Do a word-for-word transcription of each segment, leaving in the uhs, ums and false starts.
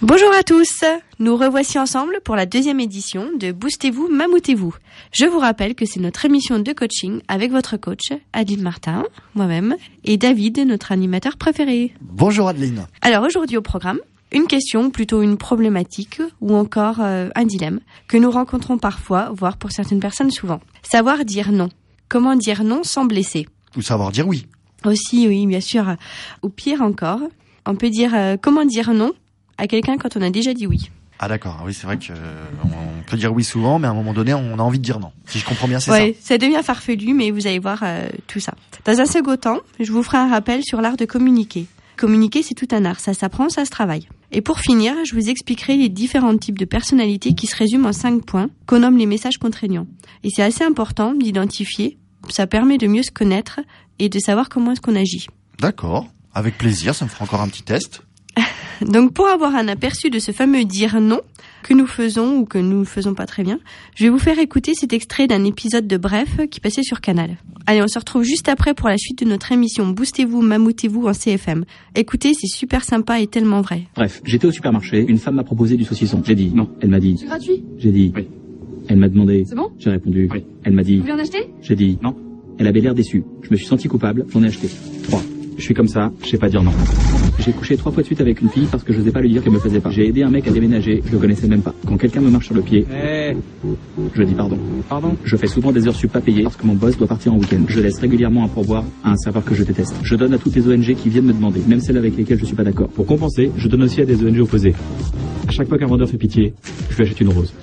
Bonjour à tous, nous revoici ensemble pour la deuxième édition de Boostez-vous, Mammouthez-vous. Je vous rappelle que c'est notre émission de coaching avec votre coach, Adeline Martin, moi-même, et David, notre animateur préféré. Bonjour Adeline. Alors aujourd'hui au programme, une question, plutôt une problématique ou encore euh, un dilemme que nous rencontrons parfois, voire pour certaines personnes souvent. Savoir dire non. Comment dire non sans blesser? Ou savoir dire oui. Aussi, oui, bien sûr. Ou pire encore, on peut dire euh, comment dire non à quelqu'un quand on a déjà dit oui. Ah d'accord, oui c'est vrai que euh, on peut dire oui souvent, mais à un moment donné on a envie de dire non. Si je comprends bien, c'est ouais, ça. Ça devient farfelu, mais vous allez voir euh, tout ça. Dans un second temps, je vous ferai un rappel sur l'art de communiquer. Communiquer, c'est tout un art, ça s'apprend, ça se travaille. Et pour finir, je vous expliquerai les différents types de personnalités qui se résument en cinq points, qu'on nomme les messages contraignants. Et c'est assez important d'identifier, ça permet de mieux se connaître et de savoir comment est-ce qu'on agit. D'accord, avec plaisir, ça me fera encore un petit test. Donc pour avoir un aperçu de ce fameux dire non que nous faisons ou que nous ne faisons pas très bien, je vais vous faire écouter cet extrait d'un épisode de Bref qui passait sur Canal. Allez, on se retrouve juste après pour la suite de notre émission Boostez-vous, Mammouthez-vous en C F M. Écoutez, c'est super sympa et tellement vrai. Bref, j'étais au supermarché, une femme m'a proposé du saucisson. J'ai dit non, elle m'a dit. C'est gratuit? J'ai dit oui. Elle m'a demandé. C'est bon? J'ai répondu oui. Elle m'a dit. Vous voulez en acheter? J'ai dit non. Elle avait l'air déçue. Je me suis senti coupable, j'en ai acheté. trois. Je suis comme ça, je sais pas dire non. J'ai couché trois fois de suite avec une fille parce que je n'osais pas lui dire qu'elle me faisait pas. J'ai aidé un mec à déménager, je le connaissais même pas. Quand quelqu'un me marche sur le pied, hey. Je dis pardon. Pardon. Je fais souvent des heures sup pas payées parce que mon boss doit partir en week-end. Je laisse régulièrement un pourboire à un serveur que je déteste. Je donne à toutes les O N G qui viennent me demander, même celles avec lesquelles je suis pas d'accord. Pour compenser, je donne aussi à des O N G opposées. À chaque fois qu'un vendeur fait pitié, je lui achète une rose.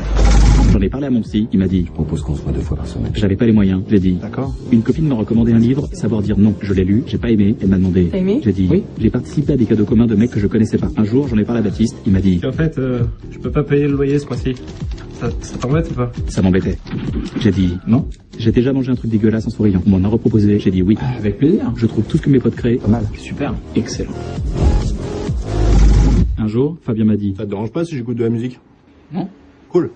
J'en ai parlé à mon psy, il m'a dit. Je propose qu'on se voit deux fois par semaine. J'avais pas les moyens, j'ai dit. D'accord. Une copine m'a recommandé un livre, Savoir dire non. Je l'ai lu, j'ai pas aimé, elle m'a demandé. T'as aimé? J'ai dit. Oui. J'ai participé à des cadeaux communs de mecs que je connaissais pas. Un jour, j'en ai parlé à Baptiste, il m'a dit. En fait, euh, je peux pas payer le loyer ce mois-ci. Ça, ça t'embête ou pas? Ça m'embêtait. J'ai dit. Non. J'ai déjà mangé un truc dégueulasse en souriant. On m'en a reproposé, j'ai dit oui. Avec plaisir. Je trouve tout ce que mes potes créent Pas mal. Super. excellent. Un jour, Fabien m'a dit. Ça te dérange pas si j'écoute de la musique? Non. Cool.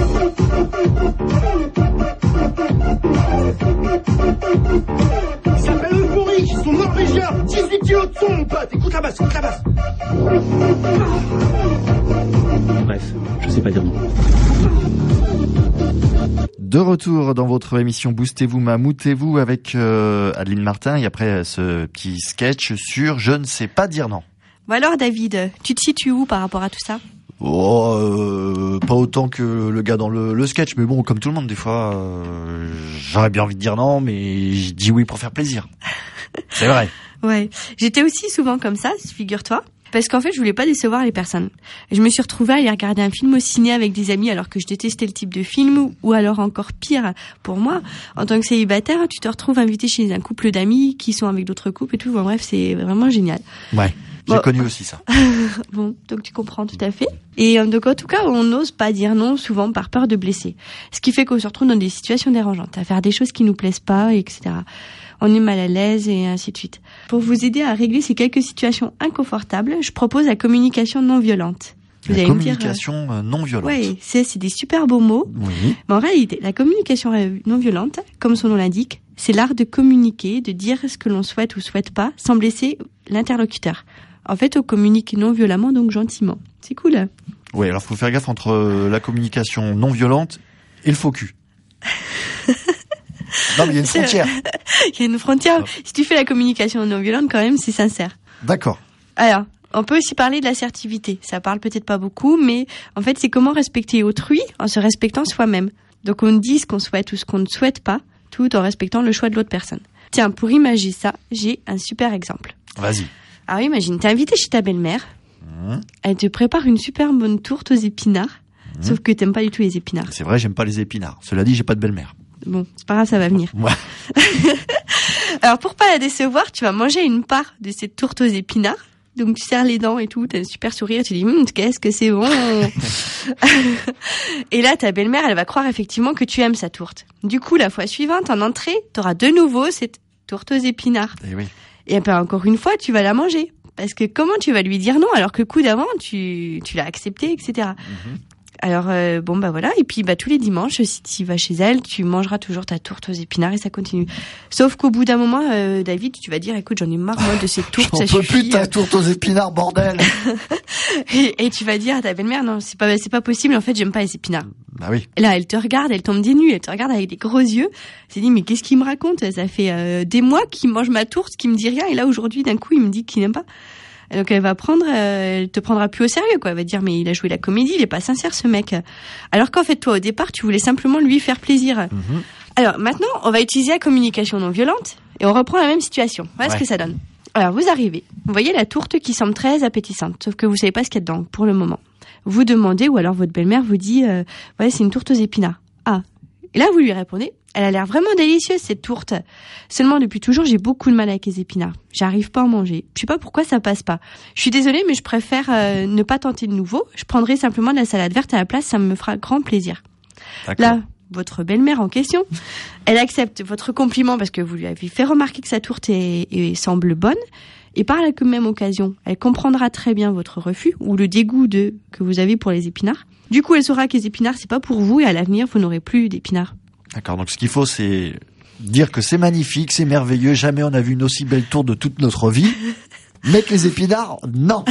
Ils s'appellent Euphorique, ils sont norvégiens. dix-huit kilos de son, mon pote. Écoute la basse, écoute la basse. Bref, je sais pas dire non. De retour dans votre émission Boostez-vous, Mammouthez-vous avec euh, Adeline Martin et après ce petit sketch sur Je ne sais pas dire non. Bon alors David, tu te situes où par rapport à tout ça? Oh, euh, pas autant que le gars dans le, le sketch, mais bon, comme tout le monde, des fois, euh, j'aurais bien envie de dire non, mais je dis oui pour faire plaisir. C'est vrai. Ouais, j'étais aussi souvent comme ça, figure-toi, parce qu'en fait, je voulais pas décevoir les personnes. Je me suis retrouvée à aller regarder un film au ciné avec des amis alors que je détestais le type de film, ou alors encore pire, pour moi, en tant que célibataire, tu te retrouves invité chez un couple d'amis qui sont avec d'autres couples et tout. Bon, bref, c'est vraiment génial. Ouais. J'ai Bon. connu aussi ça. Bon, donc tu comprends tout à fait. Et euh, donc en tout cas, on n'ose pas dire non souvent par peur de blesser. Ce qui fait qu'on se retrouve dans des situations dérangeantes, à faire des choses qui nous plaisent pas, et cetera. On est mal à l'aise et ainsi de suite. Pour vous aider à régler ces quelques situations inconfortables, je propose la communication non violente. Vous La allez me dire, communication euh, non violente. ouais, c'est, c'est des super beaux mots. Oui. Mais en réalité, la communication non violente, comme son nom l'indique, c'est l'art de communiquer, de dire ce que l'on souhaite ou souhaite pas, sans blesser l'interlocuteur. En fait, on communique non violemment, donc gentiment. C'est cool. Oui, alors faut faire gaffe entre euh, la communication non violente et le faux cul. Non, mais il y a une frontière. Il y a une frontière. Si tu fais la communication non violente, quand même, c'est sincère. D'accord. Alors, on peut aussi parler de l'assertivité. Ça parle peut-être pas beaucoup, mais en fait, c'est comment respecter autrui en se respectant soi-même. Donc, on dit ce qu'on souhaite ou ce qu'on ne souhaite pas, tout en respectant le choix de l'autre personne. Tiens, pour imaginer ça, j'ai un super exemple. Vas-y. Alors imagine, t'es invité chez ta belle-mère, Mmh. elle te prépare une super bonne tourte aux épinards, Mmh. sauf que t'aimes pas du tout les épinards. C'est vrai, j'aime pas les épinards. Cela dit, j'ai pas de belle-mère. Bon, c'est pas grave, ça va venir. Ouais. Alors pour pas la décevoir, tu vas manger une part de cette tourte aux épinards, donc tu serres les dents et tout, t'as un super sourire, tu dis hum, qu'est-ce que c'est bon. Et là, ta belle-mère, elle va croire effectivement que tu aimes sa tourte. Du coup, la fois suivante, en entrée, t'auras de nouveau cette tourte aux épinards. Et oui. Et ben encore une fois, tu vas la manger. Parce que comment tu vas lui dire non alors que le coup d'avant, tu, tu l'as accepté, et cetera. Mmh. Alors euh, bon bah voilà, et puis bah tous les dimanches, si tu vas chez elle, tu mangeras toujours ta tourte aux épinards et ça continue. Sauf qu'au bout d'un moment, euh, David, tu vas dire, écoute, j'en ai marre moi de ces tourtes, ça J'en peux suffit. plus de ta tourte aux épinards, bordel. et, et tu vas dire à ta belle-mère, non, c'est pas c'est pas possible, en fait, j'aime pas les épinards. Bah oui. Et là, elle te regarde, elle tombe des nues, elle te regarde avec des gros yeux. Elle s'est dit, mais qu'est-ce qu'il me raconte? Ça fait euh, des mois qu'il mange ma tourte, qu'il me dit rien, et là aujourd'hui, d'un coup, il me dit qu'il n'aime pas. Donc elle va prendre, euh, elle te prendra plus au sérieux, quoi. Elle va dire, mais il a joué la comédie, il est pas sincère, ce mec. Alors qu'en fait, toi, au départ, tu voulais simplement lui faire plaisir. Mm-hmm. Alors maintenant, on va utiliser la communication non violente et on reprend la même situation. Voilà Ouais. ce que ça donne. Alors vous arrivez, vous voyez la tourte qui semble très appétissante, sauf que vous savez pas ce qu'il y a dedans pour le moment. Vous demandez, ou alors votre belle-mère vous dit, euh, ouais, c'est une tourte aux épinards. Ah. Et là, vous lui répondez, elle a l'air vraiment délicieuse, cette tourte. Seulement, depuis toujours, j'ai beaucoup de mal avec les épinards. J'arrive pas à en manger. Je sais pas pourquoi ça passe pas. Je suis désolée, mais je préfère euh, ne pas tenter de nouveau. Je prendrai simplement de la salade verte à la place, ça me fera grand plaisir. D'accord. Là, votre belle-mère en question, elle accepte votre compliment parce que vous lui avez fait remarquer que sa tourte est, est, semble bonne. Et par la même occasion, elle comprendra très bien votre refus ou le dégoût de, que vous avez pour les épinards. Du coup, elle saura que les épinards, c'est pas pour vous et à l'avenir, vous n'aurez plus d'épinards. D'accord, donc ce qu'il faut, c'est dire que c'est magnifique, c'est merveilleux, jamais on a vu une aussi belle tourte de toute notre vie. Mais que les épinards, non.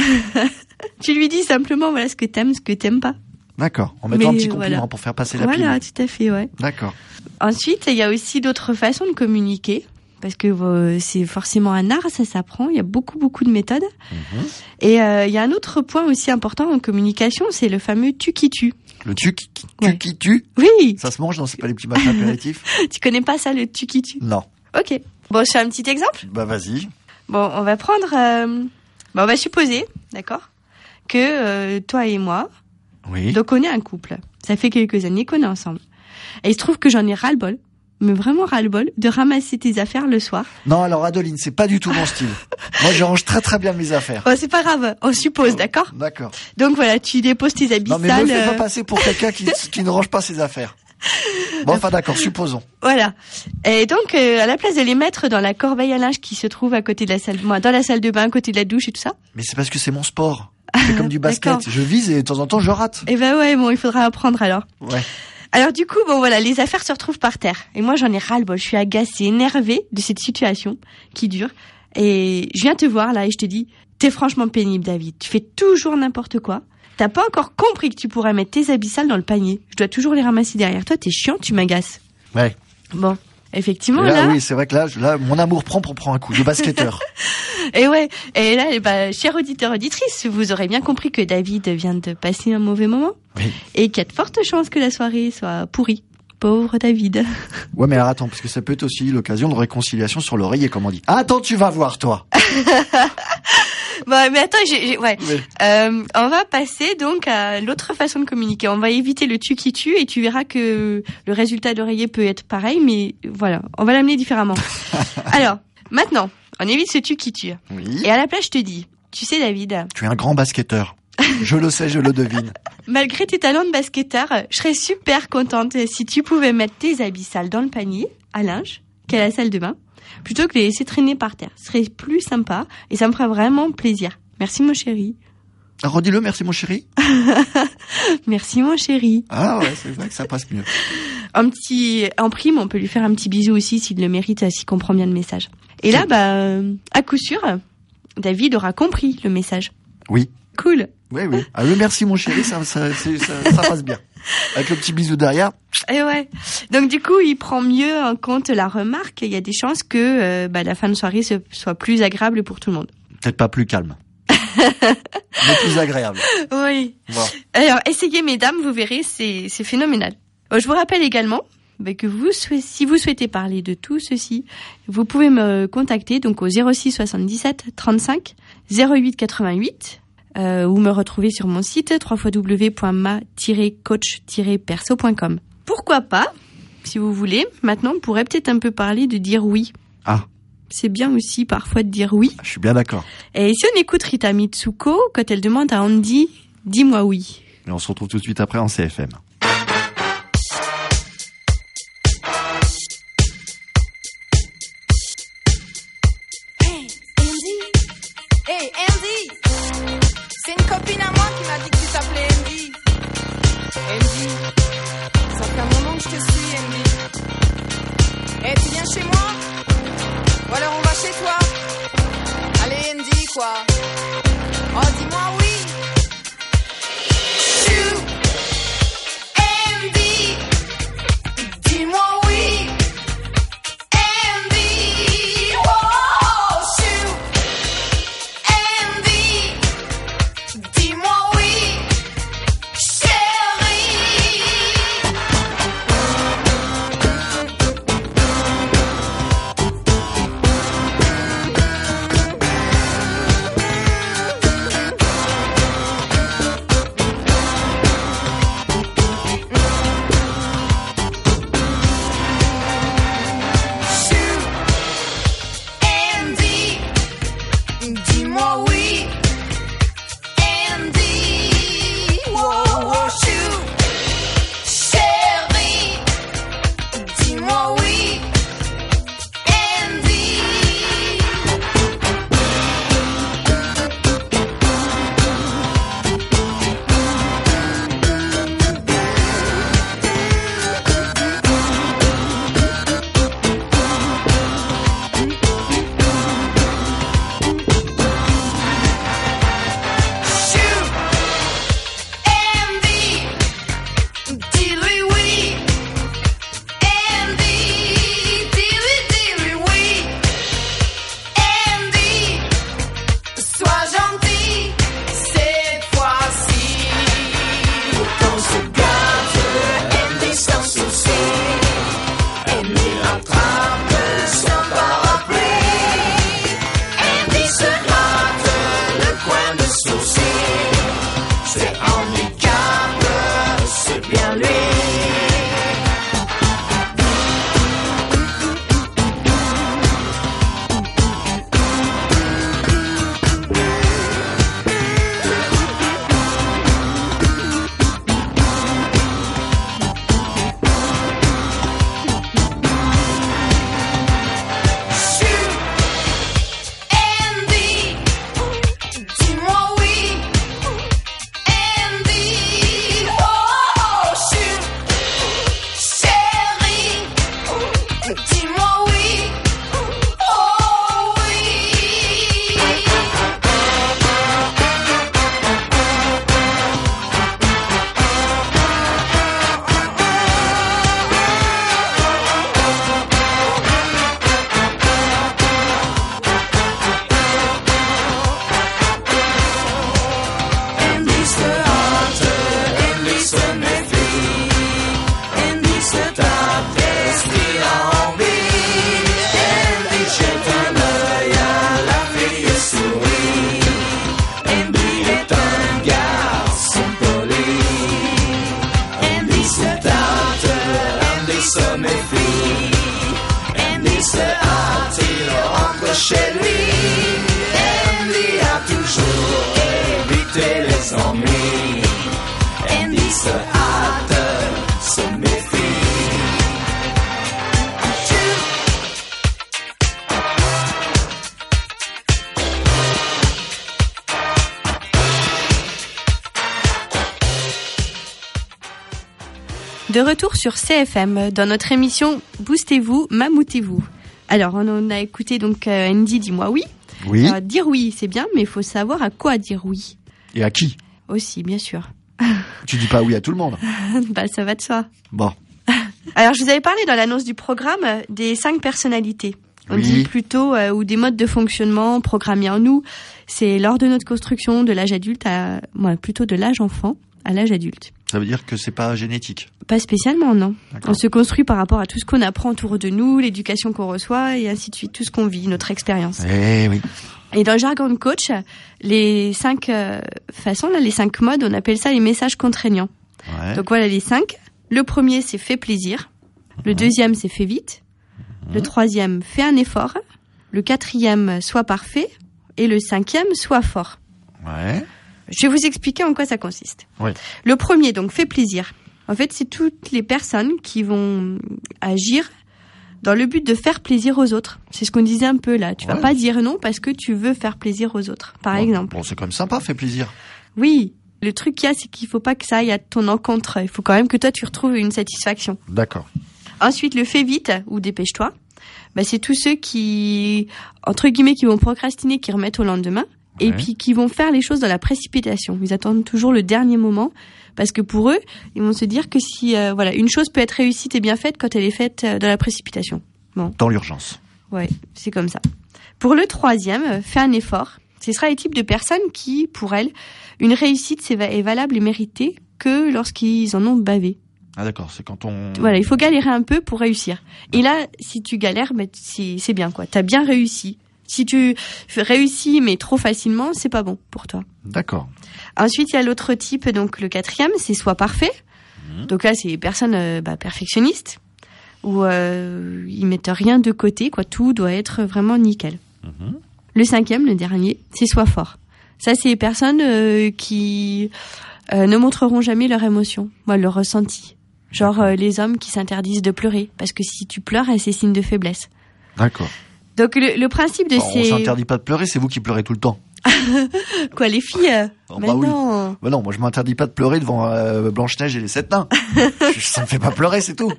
Tu lui dis simplement, voilà ce que t'aimes, ce que t'aimes pas. D'accord, en mettant Mais un petit compliment voilà. pour faire passer la Voilà, pilule. tout à fait, ouais. D'accord. Ensuite, il y a aussi d'autres façons de communiquer. Parce que euh, c'est forcément un art, ça s'apprend. Il y a beaucoup, beaucoup de méthodes. Mmh. Et euh, il y a un autre point aussi important en communication, c'est le fameux tu qui tu. Le tu qui tu, Ouais. qui tu, Oui, ça se mange, non, c'est pas les petits machins apéritifs? tu connais pas ça, le tu qui tu? Non. Ok. Bon, je fais un petit exemple. Bah vas-y. Bon, on va prendre... Euh, bon, on va supposer, d'accord, que euh, toi et moi, Oui. donc on est un couple. Ça fait quelques années qu'on est ensemble. Et il se trouve que j'en ai ras-le-bol, mais vraiment ras-le-bol, de ramasser tes affaires le soir. Non, alors Adeline, c'est pas du tout mon style. Moi, je range très très bien mes affaires. Bon, c'est pas grave, on suppose, d'accord? D'accord. Donc voilà, tu déposes tes habits Non, mais sales. me fais euh, pas passer pour quelqu'un qui, qui ne range pas ses affaires. Bon, enfin d'accord, supposons. Voilà. Et donc, euh, à la place de les mettre dans la corbeille à linge qui se trouve à côté de la salle, moi, dans la salle de bain, à côté de la douche et tout ça. Mais c'est parce que c'est mon sport. C'est comme du basket. D'accord. Je vise et de temps en temps, je rate. Eh ben ouais, bon, il faudra apprendre alors. Ouais. Alors du coup, bon voilà, les affaires se retrouvent par terre. Et moi, j'en ai ras-le-bol. Je suis agacée, énervée de cette situation qui dure. Et je viens te voir là et je te dis, t'es franchement pénible, David. Tu fais toujours n'importe quoi. T'as pas encore compris que tu pourrais mettre tes habits sales dans le panier. Je dois toujours les ramasser derrière toi. T'es chiant, tu m'agaces. Ouais. Bon, effectivement Et là, là. oui, c'est vrai que là, je- là, mon amour prend pour prendre un coup de basketteur. Et ouais. Et là, eh ben, cher auditeur auditrice, vous aurez bien compris que David vient de passer un mauvais moment Oui. et qu'il y a de fortes chances que la soirée soit pourrie. Pauvre David. Ouais, mais alors attends, parce que ça peut être aussi l'occasion de réconciliation sur l'oreiller, comme on dit. Attends, tu vas voir, toi. Bon, mais attends, j'ai, j'ai- ouais. Oui. Euh, on va passer donc à l'autre façon de communiquer. On va éviter le tu qui tue et tu verras que le résultat d'oreiller peut être pareil, mais voilà, on va l'amener différemment. Alors, maintenant, on évite ce tu qui tue. Oui. Et à la place, je te dis, tu sais David, Tu es un grand basketteur. Je le sais, je le devine. malgré tes talents de basketteur, je serais super contente si tu pouvais mettre tes habits sales dans le panier à linge qu'à la salle de bain, plutôt que de les laisser traîner par terre. Ce serait plus sympa et ça me ferait vraiment plaisir. Merci mon chéri. Ah, redis-le, merci mon chéri. Merci mon chéri. Ah ouais, c'est vrai que ça passe mieux. Un petit, en prime, on peut lui faire un petit bisou aussi s'il le mérite, s'il comprend bien le message. Et là, bah, euh, à coup sûr, David aura compris le message. Oui. Cool. Oui, oui. Ah, le merci mon chéri, ça, ça, c'est- ça, ça passe bien. Avec le petit bisou derrière. Et ouais. Donc du coup, il prend mieux en compte la remarque. Il y a des chances que euh, bah, la fin de soirée se- soit plus agréable pour tout le monde. Peut-être pas plus calme. Mais plus agréable. Oui. Bon. Alors, essayez, mesdames, vous verrez, c'est, c'est phénoménal. Euh, Je vous rappelle également bah, que vous, souhait- si vous souhaitez parler de tout ceci, vous pouvez me contacter donc au zéro six soixante-dix-sept trente-cinq zéro huit quatre-vingt-huit euh, ou me retrouver sur mon site w w w point ma tiret coach tiret perso point com. Pourquoi pas, si vous voulez, maintenant on pourrait peut-être un peu parler de dire oui. Ah, C'est bien aussi parfois de dire oui. je suis bien d'accord. Et si on écoute Rita Mitsuko, quand elle demande à Andy, dis-moi oui. Et on se retrouve tout de suite après en C F M. Hey, Andy. Hey, Andy. C'est une copine à moi qui m'a dit que tu t'appelais Andy. m'ennuie. Andy se hâte, se méfie. De retour sur C F M dans notre émission Boostez-vous, mamoutez-vous. Alors on en a écouté donc euh, Andy, dis-moi oui. Oui. Alors, dire oui c'est bien, mais il faut savoir à quoi dire oui. Et à qui? Aussi, bien sûr. Tu dis pas oui à tout le monde. Bah ça va de soi. Bon. Alors je vous avais parlé dans l'annonce du programme des cinq personnalités. On Oui. dit plutôt euh, ou des modes de fonctionnement programmés en nous. C'est lors de notre construction de l'âge adulte à, ouais, plutôt de l'âge enfant à l'âge adulte. Ça veut dire que c'est pas génétique. Pas spécialement, non. D'accord. On se construit par rapport à tout ce qu'on apprend autour de nous, l'éducation qu'on reçoit et ainsi de suite, tout ce qu'on vit, notre expérience. Eh oui. Et dans le jargon de coach, les cinq euh, façons, là, les cinq modes, on appelle ça les messages contraignants. Ouais. Donc voilà les cinq. Le premier, c'est fais plaisir. Le deuxième, c'est fais vite. Le troisième, fais un effort. Le quatrième, sois parfait. Et le cinquième, sois fort. Ouais. Je vais vous expliquer en quoi ça consiste. Oui. Le premier, donc, fait plaisir. En fait, c'est toutes les personnes qui vont agir dans le but de faire plaisir aux autres. C'est ce qu'on disait un peu là. Tu vas Ouais. pas dire non parce que tu veux faire plaisir aux autres, par Bon, exemple. Bon, c'est comme sympa, fait plaisir. Oui. Le truc qu'il y a, c'est qu'il faut pas que ça aille à ton encontre. Il faut quand même que toi, tu retrouves une satisfaction. D'accord. Ensuite, le fais vite ou dépêche-toi. Bah, c'est tous ceux qui, entre guillemets, qui vont procrastiner, qui remettent au lendemain. Et Ouais. puis qui vont faire les choses dans la précipitation. Ils attendent toujours le dernier moment parce que pour eux, ils vont se dire que si euh, voilà, une chose peut être réussite et bien faite quand elle est faite euh, dans la précipitation. Dans l'urgence. Ouais, c'est comme ça. Pour le troisième, euh, fais un effort. Ce sera les types de personnes qui, pour elles, une réussite c'est va- est valable et méritée que lorsqu'ils en ont bavé. Ah d'accord, c'est quand on... Voilà, il faut galérer un peu pour réussir. Et là, si tu galères, bah, c'est, c'est bien quoi. T'as bien réussi. Si tu réussis mais trop facilement, c'est pas bon pour toi. D'accord. Ensuite, il y a l'autre type, donc le quatrième, c'est sois parfait. Mmh. Donc là, c'est les personnes euh, bah, perfectionnistes où euh, ils mettent rien de côté, quoi. Tout doit être vraiment nickel. Mmh. Le cinquième, le dernier, c'est sois fort. Ça, c'est les personnes euh, qui euh, ne montreront jamais leur émotion, moi, leur ressenti. Genre euh, les hommes qui s'interdisent de pleurer parce que si tu pleures, c'est signe de faiblesse. D'accord. Donc le, le principe de Bon, ces... On s'interdit pas de pleurer, c'est vous qui pleurez tout le temps. Quoi, les filles euh, Oh, mais bah oui. non. Bah non, moi je m'interdis pas de pleurer devant euh, Blanche-Neige et les sept nains. Ça me fait pas pleurer, c'est tout.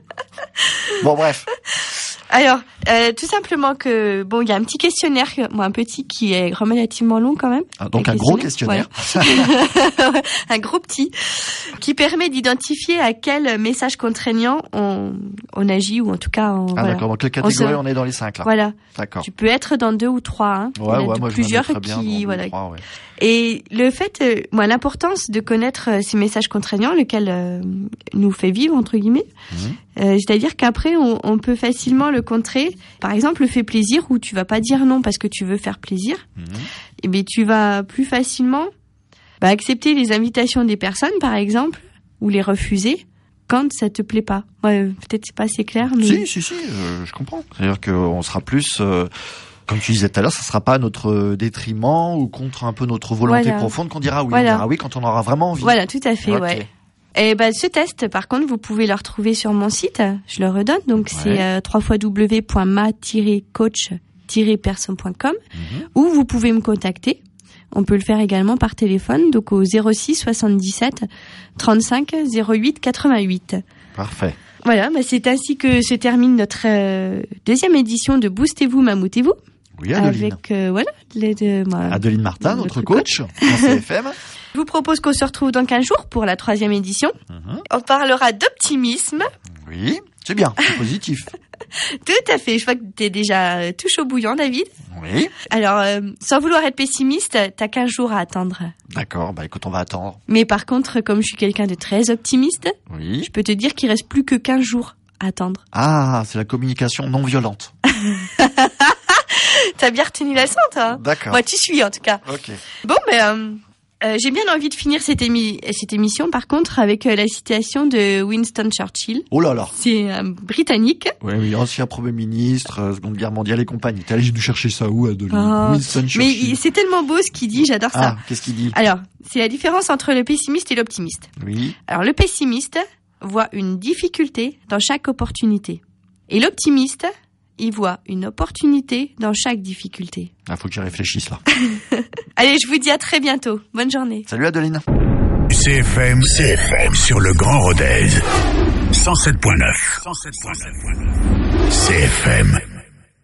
Bon bref. Alors, euh, tout simplement que, bon, il y a un petit questionnaire, moi un petit, qui est relativement long quand même. Ah, donc Un un gros questionnaire. voilà. Un gros petit, qui permet d'identifier à quel message contraignant on, on agit, ou en tout cas... On, Ah voilà. d'accord, donc quelle catégorie On on, se- est dans les cinq là. Voilà. D'accord. Tu peux être dans deux ou trois. Hein. Il y en Ouais, a ouais, de moi je plusieurs me mettrais bien qui, dans voilà. les trois, ouais. Et le fait, euh, moi, l'importance de connaître euh, ces messages contraignants, lequel euh, nous fait vivre entre guillemets, Mhm. euh, c'est-à-dire qu'après on, on peut facilement le contrer. Par exemple, le fait plaisir où tu vas pas dire non parce que tu veux faire plaisir, Mhm. et bien tu vas plus facilement bah, accepter les invitations des personnes, par exemple, ou les refuser quand ça te plaît pas. Ouais, peut-être c'est pas assez clair, mais Si, si, si, euh, je comprends. C'est-à-dire qu'on sera plus, euh, comme tu disais tout à l'heure, ça sera pas à notre détriment ou contre un peu notre volonté Voilà. profonde qu'on dira oui. Voilà. On dira oui quand on aura vraiment envie. voilà, tout à fait, Ok. ouais. Et ben ce test, par contre, vous pouvez le retrouver sur mon site. Je le redonne. Donc Ouais. c'est euh, w w w point ma tiret coach tiret perso point com Mhm. ou vous pouvez me contacter. On peut le faire également par téléphone, donc au zéro six soixante-dix-sept trente-cinq zéro huit quatre-vingt-huit. Parfait. Voilà, bah c'est ainsi que se termine notre euh, deuxième édition de Boostez-vous, mamoutez-vous. Oui, Adeline. Avec euh, voilà, les deux, moi, Adeline Martin, notre notre coach, en C F M. Je vous propose qu'on se retrouve dans quinze jours pour la troisième édition. Mhm. On parlera d'optimisme. Oui, c'est bien, c'est positif. Tout à fait. Je vois que t'es déjà euh, tout chaud bouillant, David. Oui, Alors, euh, sans vouloir être pessimiste, t'as quinze jours à attendre. d'accord, bah écoute, on va attendre. Mais par contre, comme je suis quelqu'un de très optimiste, Oui. je peux te dire qu'il reste plus que quinze jours à attendre. Ah, c'est la communication non violente. T'as bien retenu la leçon, toi. D'accord. Moi, tu suis en tout cas. Ok. Bon, ben, euh, Euh, j'ai bien envie de finir cette, émi- cette émission, par contre, avec euh, la citation de Winston Churchill. Oh là là. C'est un Britannique. Oui, oui, ancien Premier ministre, euh, Seconde Guerre mondiale et compagnie. T'es allé nous chercher ça où, Adeline? Oh, Winston mais Churchill. il- c'est tellement beau ce qu'il dit, j'adore ça. Ah, qu'est-ce qu'il dit? Alors, c'est la différence entre le pessimiste et l'optimiste. Oui. Alors, le pessimiste voit une difficulté dans chaque opportunité. Et l'optimiste, il voit une opportunité dans chaque difficulté. Ah, faut que j'y réfléchisse, là. Allez, je vous dis à très bientôt. Bonne journée. Salut, Adeline. C F M, C F M sur le Grand Rodez. cent sept point neuf. cent sept point neuf. C F M.